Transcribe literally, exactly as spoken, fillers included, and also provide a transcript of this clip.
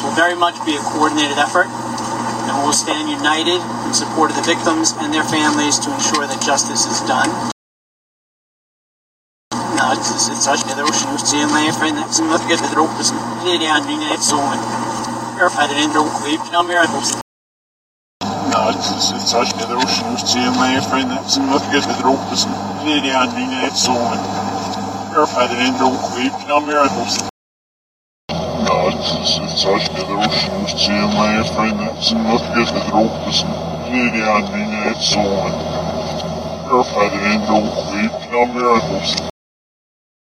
will very much be a coordinated effort, and we will stand united in support of the victims and their families to ensure that justice is done. Verify the end of